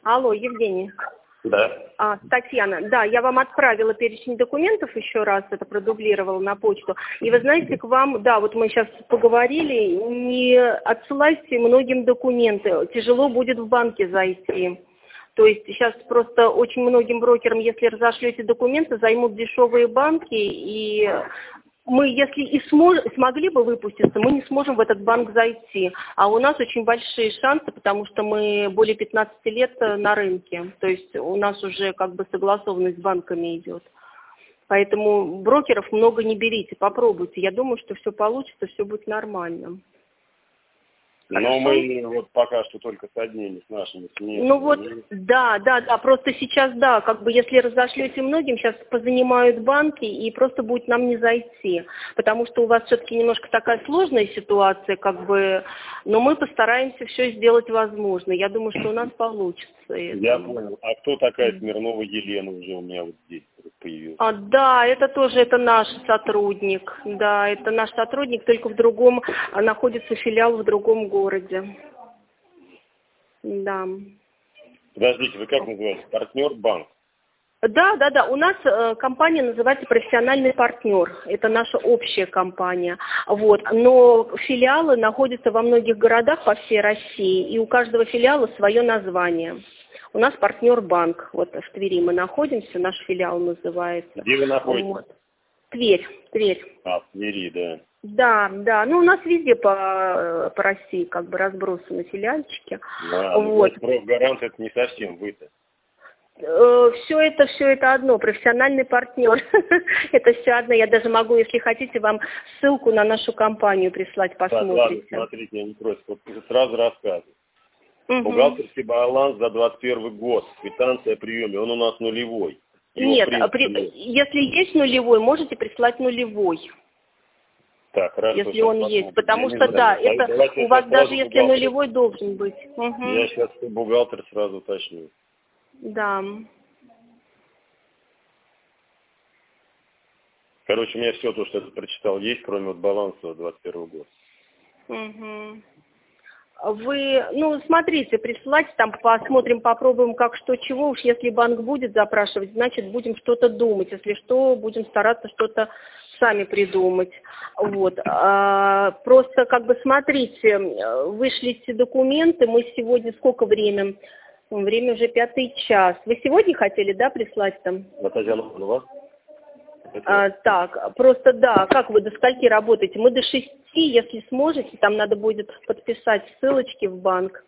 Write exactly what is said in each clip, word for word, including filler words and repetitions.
Алло, Евгений. Да. А, Татьяна, да, я вам отправила перечень документов еще раз, это продублировала на почту. И вы знаете, к вам, да, вот мы сейчас поговорили, не отсылайте многим документы, тяжело будет в банке зайти. То есть сейчас просто очень многим брокерам, если разошлете документы, займут дешевые банки, и мы, если и смож, смогли бы выпуститься, мы не сможем в этот банк зайти. А у нас очень большие шансы, потому что мы более пятнадцати лет на рынке. То есть у нас уже как бы согласованность с банками идет. Поэтому брокеров много не берите, попробуйте. Я думаю, что все получится, все будет нормально. Но мы вот пока что только с одними, с нашими. С ними. Ну вот, да, да, да, просто сейчас, да, как бы если разошлете многим, сейчас позанимают банки, и просто будет нам не зайти, потому что у вас все-таки немножко такая сложная ситуация, как бы, но мы постараемся все сделать возможно. Я думаю, что у нас получится. Я понял. А кто такая Смирнова Елена уже у меня вот здесь появилась? А, да, это тоже, это наш сотрудник, да, это наш сотрудник, только в другом, находится филиал в другом городе, да. Подождите, вы как называете? Партнер банк? Да, да, да. У нас э, компания называется «Профессиональный партнер». Это наша общая компания. Вот. Но филиалы находятся во многих городах по всей России, и у каждого филиала свое название. У нас партнер банк. Вот в Твери мы находимся, наш филиал называется. Где вы находитесь? Вот. Тверь, Тверь. А, в Твери, да. Да, да. Ну, у нас везде по, по России как бы разбросаны филиальчики. Да, вот. Ну, профгарант это не совсем вы-то. Все это, все это одно, профессиональный партнер. Это все одно. Я даже могу, если хотите, вам ссылку на нашу компанию прислать, посмотрите. Ладно, смотрите, я не против. Вот сразу рассказываю. Угу. Бухгалтерский баланс за двадцать первый год, квитанция о приеме, он у нас нулевой. Его Нет, принципе, при, если есть нулевой, можете прислать нулевой. Так, хорошо. Если он посмотрим. есть, потому Я что да, знаю. это Давайте у вас даже если бухгалтер. нулевой должен быть. Угу. Я сейчас бухгалтер сразу уточню. Да. Короче, у меня все то, что я прочитал, есть, кроме вот баланса двадцать первого года. Угу. Вы, ну, смотрите, присылайте, там посмотрим, попробуем, как, что, чего. Уж если банк будет запрашивать, значит, будем что-то думать. Если что, будем стараться что-то сами придумать. Вот. А, просто, как бы, смотрите, вышлите документы. Мы сегодня, сколько время? Время уже пятый час. Вы сегодня хотели, да, прислать там? Татьяна, у вас? А, так, просто да, как вы до скольки работаете? Мы до шести, если сможете, там надо будет подписать ссылочки в банк.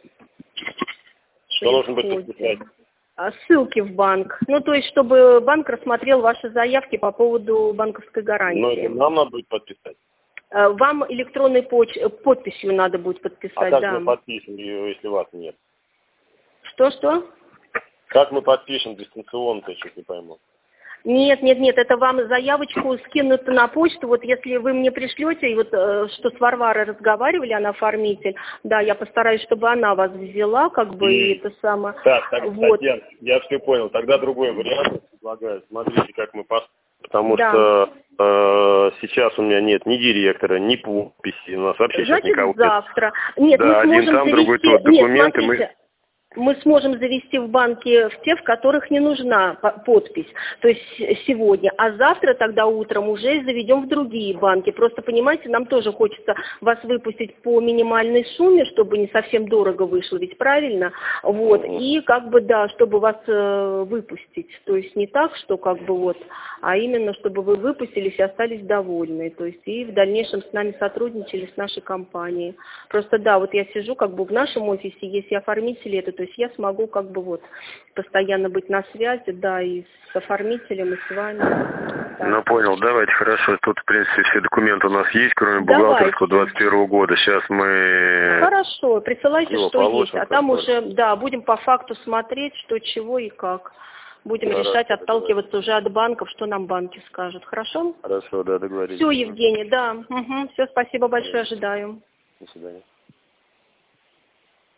Что должен быть подписать? Ссылки в банк. Ну, то есть, чтобы банк рассмотрел ваши заявки по поводу банковской гарантии. Ну, это нам надо будет подписать. Вам электронной поч... подписью надо будет подписать, а как да. мы подпишем, если вас нет? Что-что? Как мы подпишем дистанционно-то, я чуть не пойму. Нет, нет, нет, это вам заявочку скинут на почту. Вот если вы мне пришлете, и вот э, что с Варварой разговаривали, она оформитель, да, я постараюсь, чтобы она вас взяла, как бы, и это самое. Так, так, вот. Татьяна, я все понял. Тогда другой вариант предлагаю. Смотрите, как мы поступим. Потому да. что э, сейчас у меня нет ни директора, ни подписи. У нас вообще Значит, сейчас никого завтра. Нет, да, мы сможем один там, завести... другой тот. Документы Нет, мы... мы сможем завести в банке в те, в которых не нужна подпись, то есть сегодня, а завтра тогда утром уже заведем в другие банки. Просто, понимаете, нам тоже хочется вас выпустить по минимальной сумме, чтобы не совсем дорого вышло, ведь правильно? Вот, и как бы, да, чтобы вас э, выпустить, то есть не так, что как бы вот, а именно, чтобы вы выпустились и остались довольны, то есть и в дальнейшем с нами сотрудничали, с нашей компанией. Просто, да, вот я сижу как бы в нашем офисе, есть и оформители, это, то есть я смогу как бы вот постоянно быть на связи, да, и с оформителем, и с вами. Так. Ну, понял, давайте, хорошо. Тут, в принципе, все документы у нас есть, кроме бухгалтерского двадцать первого года. Сейчас мы... Хорошо, присылайте, его что получим, есть, а там который... уже, да, будем по факту смотреть, что, чего и как. Будем Хорошо, решать, отталкиваться уже от банков, что нам банки скажут. Хорошо? Хорошо, да, договорились. Все, Евгений, да. Угу. Все, спасибо большое, ожидаю. До свидания.